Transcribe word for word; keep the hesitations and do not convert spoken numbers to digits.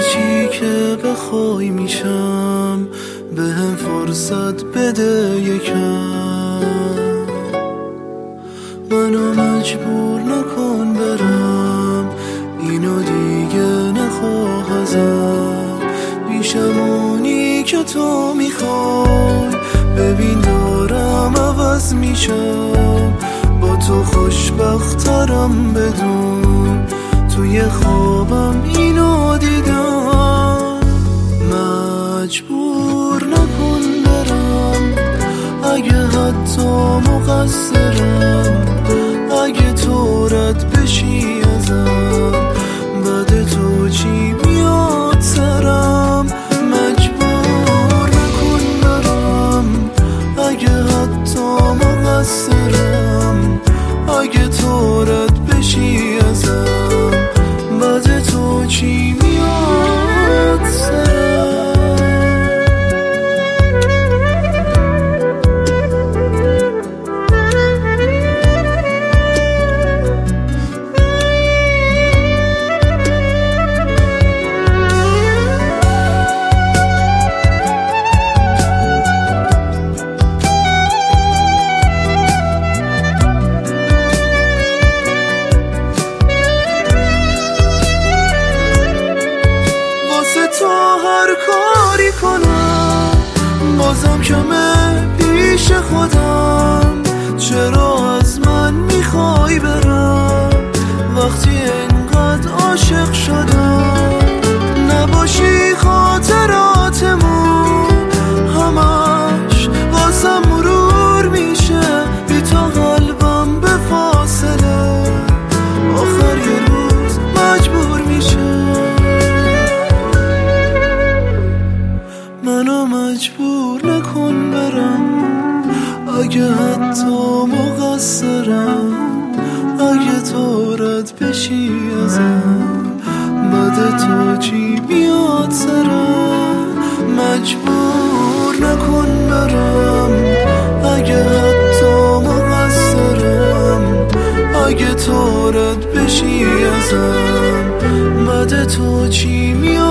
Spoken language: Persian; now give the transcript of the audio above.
چی که بخوای میشم، به هم فرصت بده یکم. منو مجبور نکن برم، اینو دیگه نخواه ازم. میشم اونی که تو میخوای، ببین دارم عوض میشم. با تو خوشبخترم بدون، توی خوابم اینو دیدم. مجبور نکن برم، اگه حتی مقصرم. اگه تو رد بشی ازم، بعد تو چی میاد سرم. مجبور نکن برم، اگه حتی مقصرم. اگه تو رد بشی ازم، بعد تو چی میاد سرم. کاری کنم بازم کمه پیش خودم. چرا از من میخوای برم وقتی انقدر عاشق شدم؟ نباشی خاطراتمون همش واسم مرور میشه، بی تو قلبم به فاصله آخر یه روز مجبور میشه. منو مجبور نکن برم، اگه حتی مقصرم. اگه تو رد بشی ازم، بعد تو چی بیاد سرم. مجبور نکن برم، اگه حتی مقصرم. اگه تو رد بشی ازم، بعد تو چی میاد